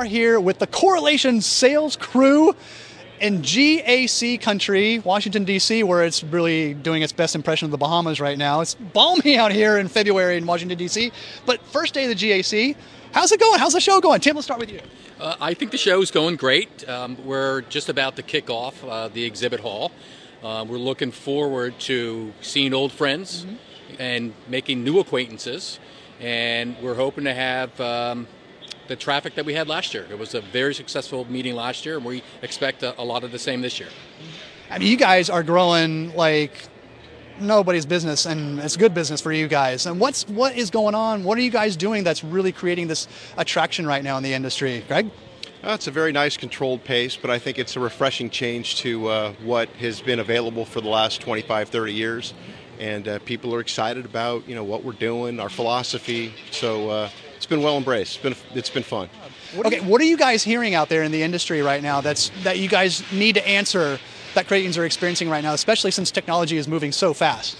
are here with the Correlation sales crew in GAC country, Washington, D.C., where it's really doing its best impression of the Bahamas right now. It's balmy out here in February in Washington, D.C. But first day of the GAC, how's it going? How's the show going? Tim, let's start with you. I think the show's going great. We're just about to kick off the exhibit hall. We're looking forward to seeing old friends and making new acquaintances. And we're hoping to have the traffic that we had last year. It was a very successful meeting last year, and we expect a lot of the same this year. I mean, you guys are growing like nobody's business, and it's good business for you guys. And what is going on? What are you guys doing that's really creating this attraction right now in the industry? Greg? It's a very nice controlled pace, but I think it's a refreshing change to what has been available for the last 25, 30 years. And people are excited about what we're doing, our philosophy. So it's been well embraced. It's been fun. Okay, what are you guys hearing out there in the industry right now that you guys need to answer that credit unions are experiencing right now, especially since technology is moving so fast?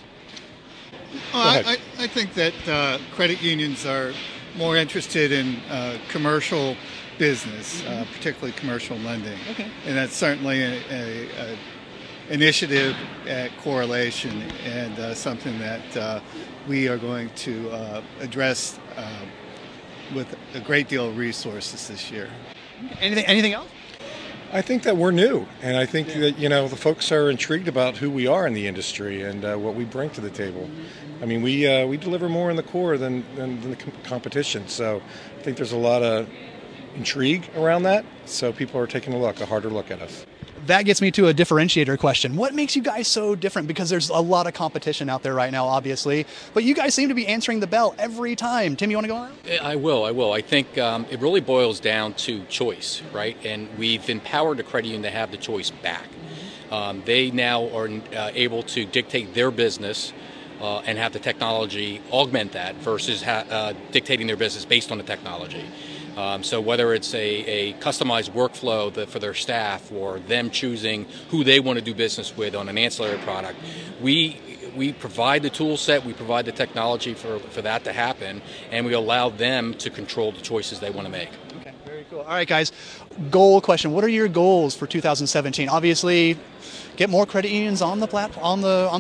I think that credit unions are more interested in commercial business, particularly commercial lending. Okay. And that's certainly an initiative at Correlation, and something that we are going to address with a great deal of resources this year. Anything else? I think that we're new, and I think that the folks are intrigued about who we are in the industry and what we bring to the table. I mean, we deliver more in the core than the competition, so I think there's a lot of intrigue around that. So people are taking a harder look at us. That gets me to a differentiator question. What makes you guys so different? Because there's a lot of competition out there right now, obviously, but you guys seem to be answering the bell every time. Tim, you want to go on? I will. I think it really boils down to choice, right? And we've empowered the credit union to have the choice back. They now are able to dictate their business and have the technology augment that versus dictating their business based on the technology. So whether it's a customized workflow for their staff or them choosing who they want to do business with on an ancillary product, we provide the tool set, we provide the technology for that to happen, and we allow them to control the choices they want to make. Okay, very cool. All right, guys, goal question. What are your goals for 2017? Obviously, get more credit unions on the platform,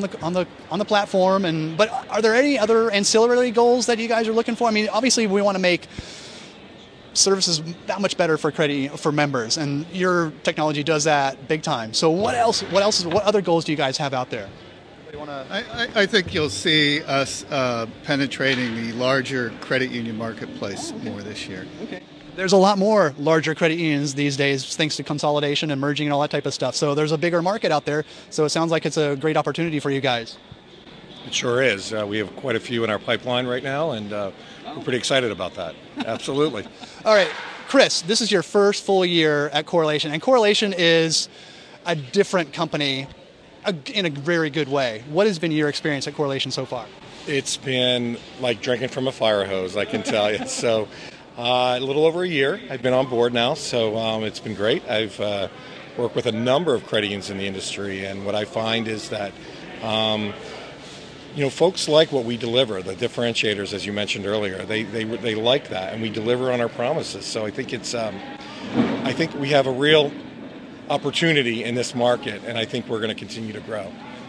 but are there any other ancillary goals that you guys are looking for? I mean, obviously, we want to make services that much better for members, and your technology does that big time. So what other goals do you guys have out there? I think you'll see us penetrating the larger credit union marketplace more this year. Okay. There's a lot more larger credit unions these days thanks to consolidation and merging and all that type of stuff. So there's a bigger market out there. So it sounds like it's a great opportunity for you guys. It sure is. We have quite a few in our pipeline right now, and we're pretty excited about that. Absolutely. All right, Chris, this is your first full year at Correlation, and Correlation is a different company in a very good way. What has been your experience at Correlation so far? It's been like drinking from a fire hose, I can tell you. So a little over a year I've been on board now, so it's been great. I've worked with a number of credit unions in the industry, and what I find is that folks like what we deliver, the differentiators, as you mentioned earlier. They like that, and we deliver on our promises. So I think I think we have a real opportunity in this market, and I think we're going to continue to grow.